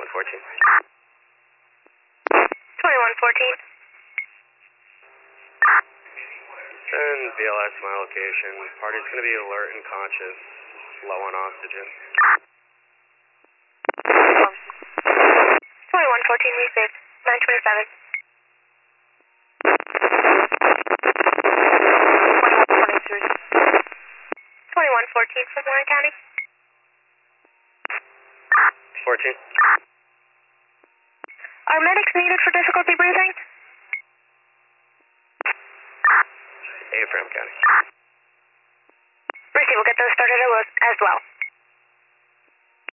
2114. 2114. Send BLS to my location. Party's going to be alert and conscious, low on oxygen. 2114, resave. 927. 2114 from Warren County. 14. Are medics needed for difficulty breathing? Ephraim County. Receive, we'll get those started as well.